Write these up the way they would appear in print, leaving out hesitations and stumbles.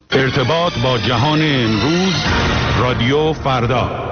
ارتباط با جهان امروز، رادیو فردا.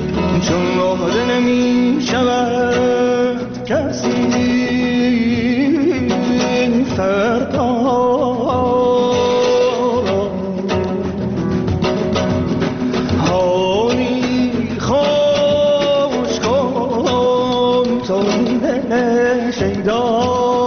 چون نهاده نمی شود کسی این فردا حالی خوش کن تو شیدا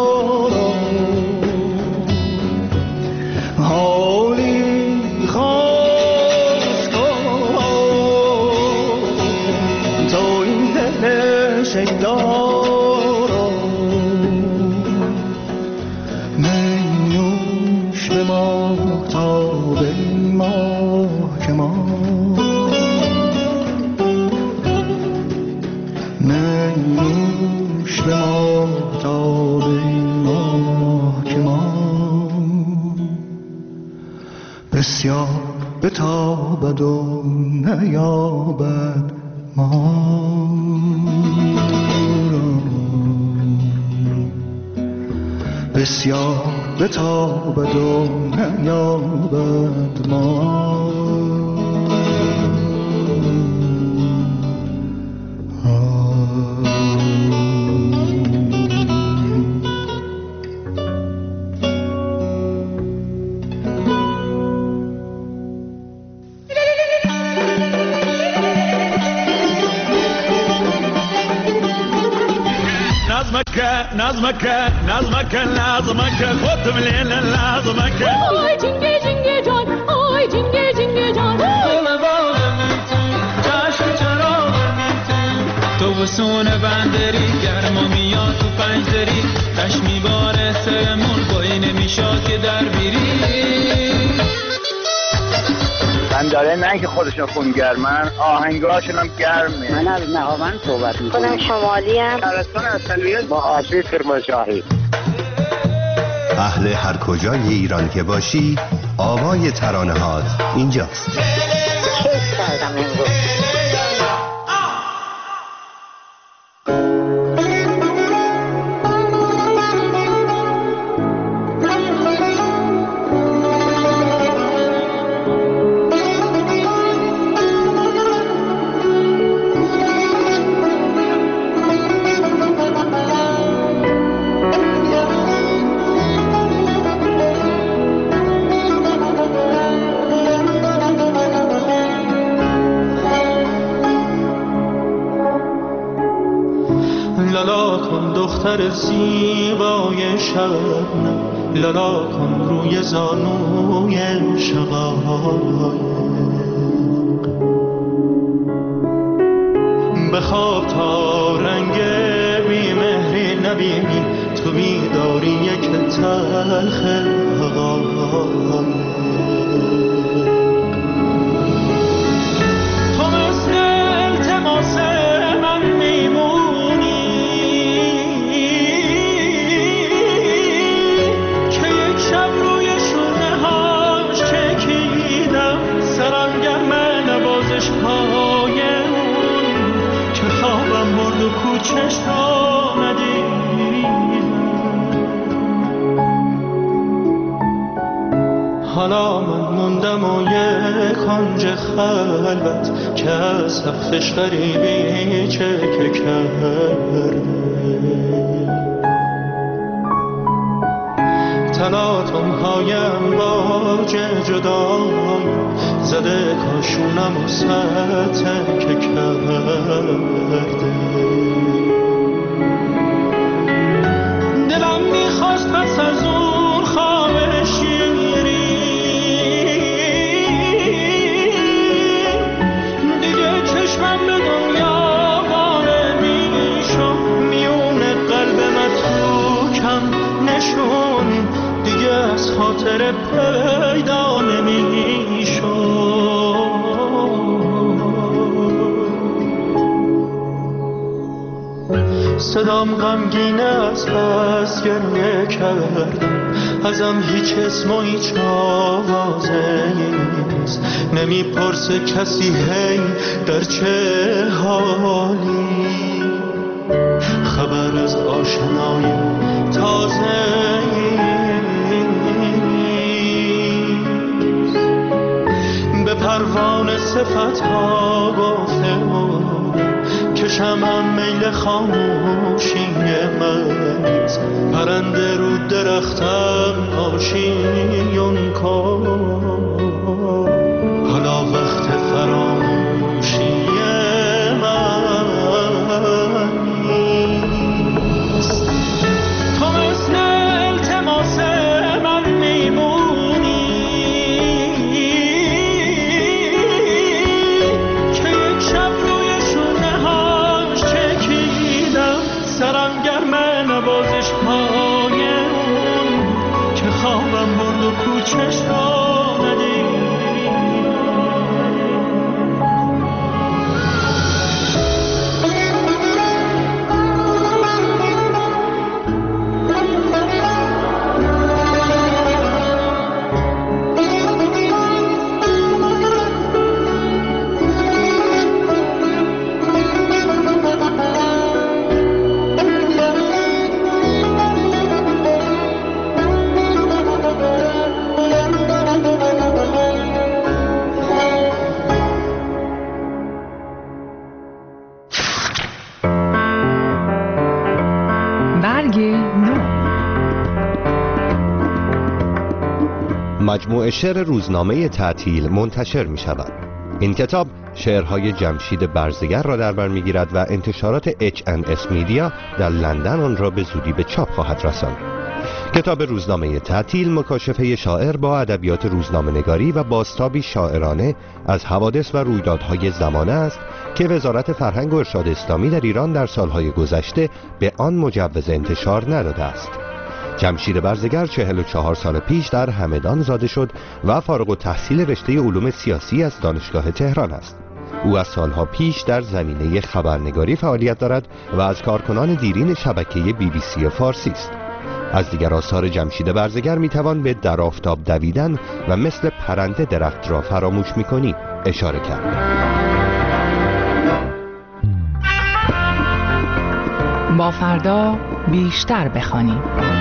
بسیار بتابد و نیابد ما بسیار بتابد و نیابد ما نظمك خودم لیل لازمك آی جنگه جنگه جان آی جنگه جنگه جان دل باغ میتون چشم چراغ میتون تو بسون بندری گرما میاد تو پنجدری تش میباره سرمون بایی نمیشاد که در بیری من داره نه که خودشون خونگرمن آهنگاشون هم گرمه. من از نهاوند صحبت میکنم. خودم شمالی ام. شهرستان اصلیت با آشی کرمانشاهی. اهل هر کجای ایران که باشی آوای ترانه هات اینجاست. کیف کردم امروز. دختر زیبای شبنم لالا کن روی زانوی شقایق بخواب تا رنگ بیمهری نبینی تو بیداری یک تلخ حقایق تو مثل التماس من میمونی کوچش آمدی حالا من موندم و یک کنج خلوت که از سقفش غریبی چکه کرده تلاطم هایم باج جدای زده کاشونم و ستکه کرده دلم میخواست پس از اون خواب شیری دیگه چشمم به دنیا واره میشم میون قلب متروکم نشون دیگه از خاطر پیدا نمیشم صدام غمگینه از بس گریه کردم ازم هیچ اسم و هیچ آوازه نیست نمیپرسه کسی هی در چه حالی خبر از آشنای تازه به پروانه صفت ها گفته کشم هم میل خاموشی من پرنده رو در درختم آشیون کن، حالا وقت فراموشی من نیست. تو مثل التماس من میمونی که یک شب روی شونه هاش چکیدم، سرم گرمه نوازش های اون که خوابم برد و کوچش آمدی. مجموعه شعر روزنامه تعطیل منتشر می شود. این کتاب شعرهای جمشید برزگر را در بر می گیرد و انتشارات H&S میدیا در لندن آن را به زودی به چاپ خواهد رساند. کتاب روزنامه تعطیل مکاشفه شاعر با ادبیات روزنامه‌نگاری و بازتابی شاعرانه از حوادث و رویدادهای زمانه است که وزارت فرهنگ و ارشاد اسلامی در ایران در سالهای گذشته به آن مجوز انتشار نداده است. جمشید برزگر 44 سال پیش در همدان زاده شد و فارغ التحصیل رشته علوم سیاسی از دانشگاه تهران است. او از سالها پیش در زمینه خبرنگاری فعالیت دارد و از کارکنان دیرین شبکه BBC فارسی است. از دیگر آثار جمشید برزگر میتوان به در آفتاب دویدن و مثل پرنده درخت را فراموش میکنی اشاره کرد. با فردا بیشتر بخوانیم.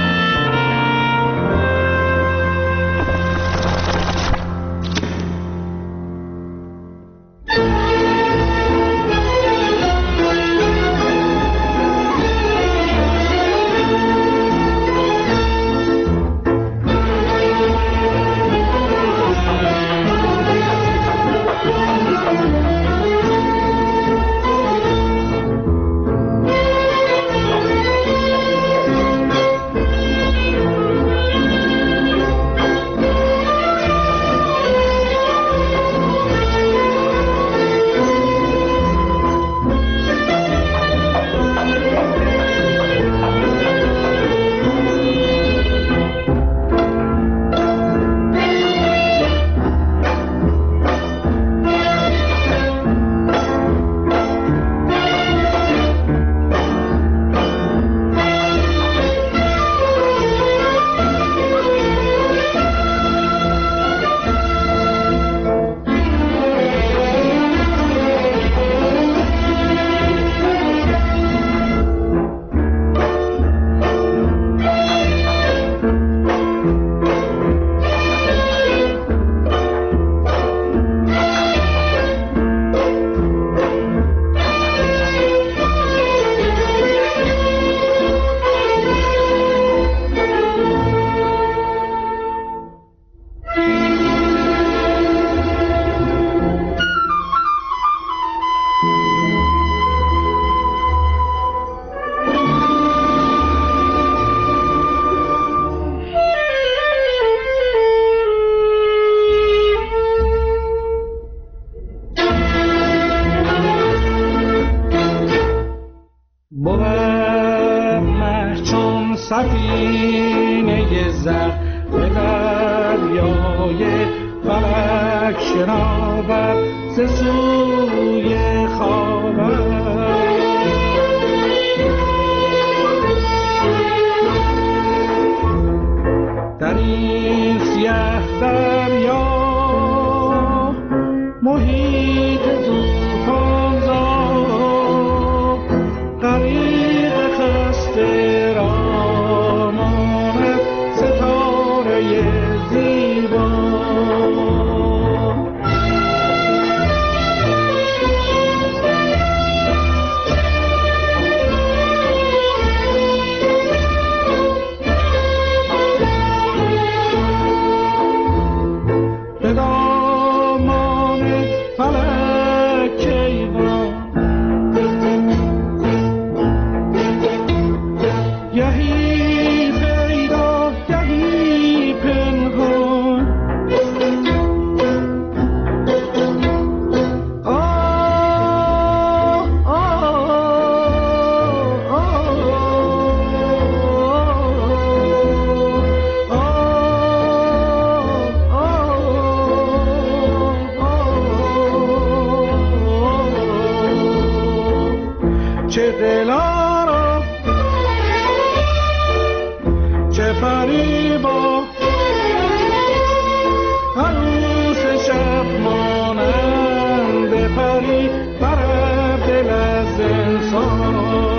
سفینه زر به دریای فلک شناور ز سوی خاور. در این سیه دریا محیط طوفان زا غریق خسته بپری با عروس شب مانند پری بر دل از انسان.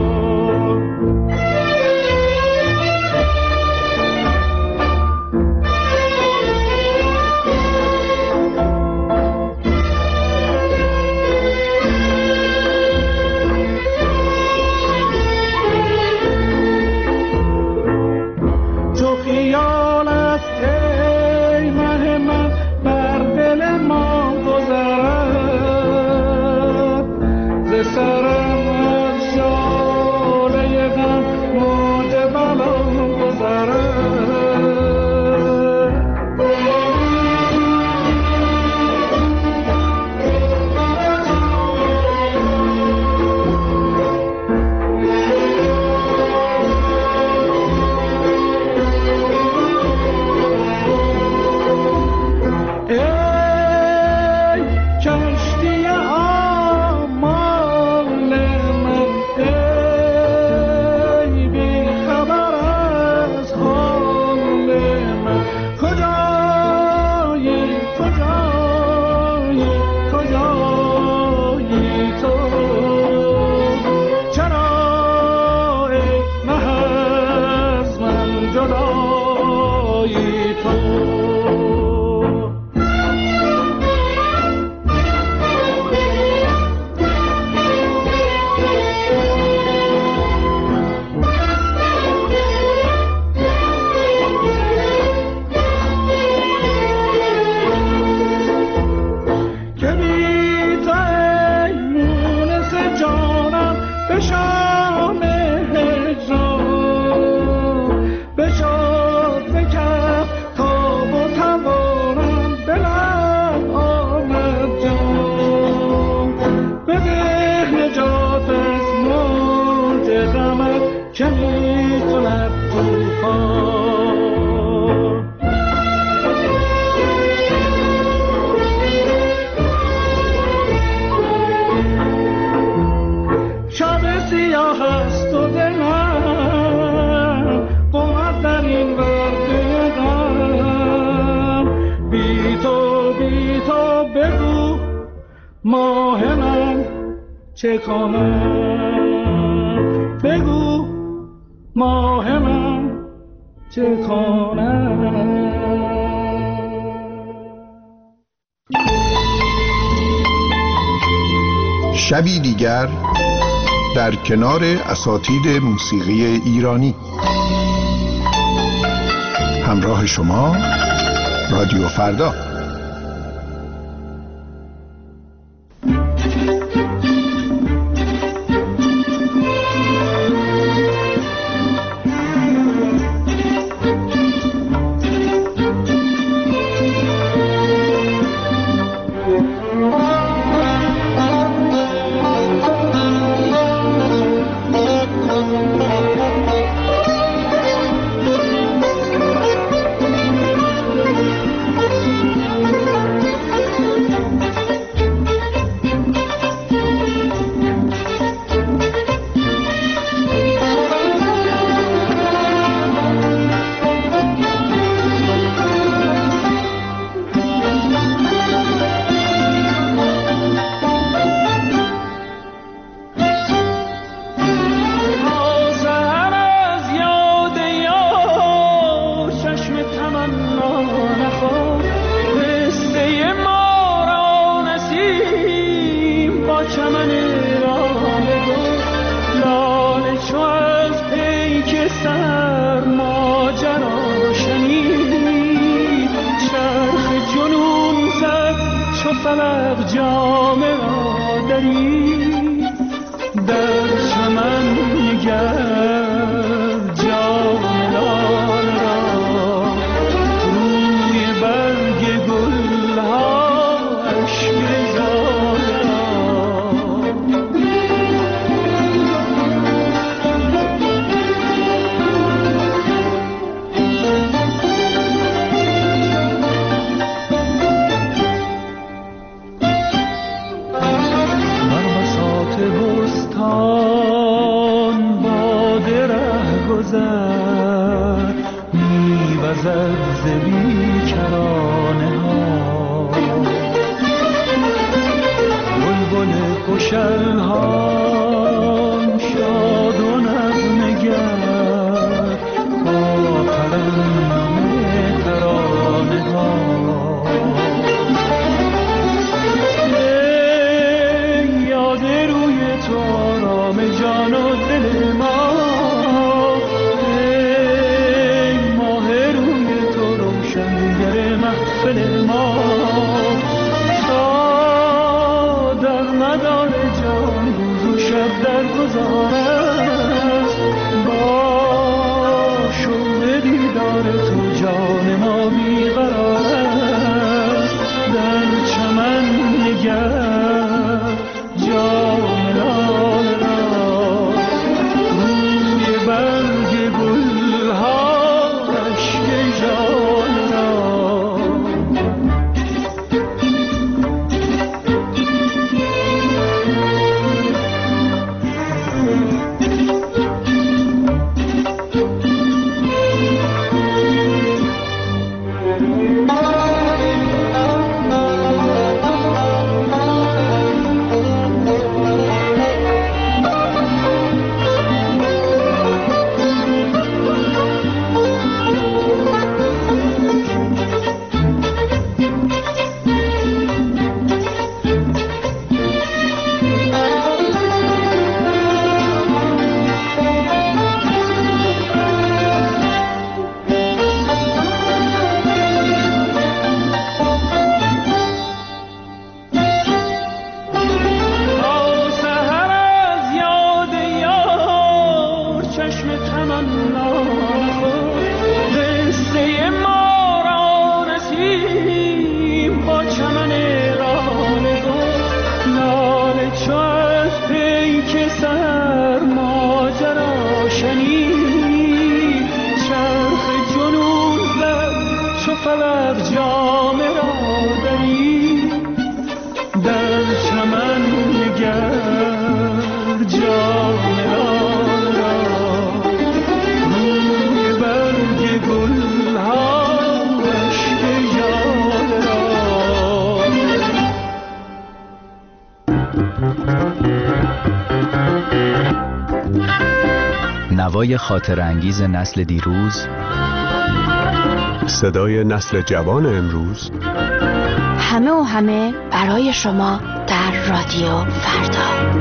ماه من چه کنم، بگو ماه من چه کنم. شبی دیگر در کنار اساتید موسیقی ایرانی. همراه شما رادیو فردا. فلق جامه را داری در چمن نگر جام لال را روی برگ گل ها اشک زار سوزد ز بیکرانه ها، بلبل خوشل ها شاد و نغمه‌گر با ترنم ترانه ها. ای یاد روی تو آرام جان و دل ما، ای ماه روی تو روشنگر محفل ما، تا در مدار جان روز و شب در گذار است، با شوق دیدار تو جان ما بیقرار است. در چمن نگر جام لال را، روی برگ گل ها اشک ژال را. نوای خاطر انگیز نسل دیروز، صدای نسل جوان امروز، همه و همه برای شما در رادیو فردا.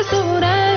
دوره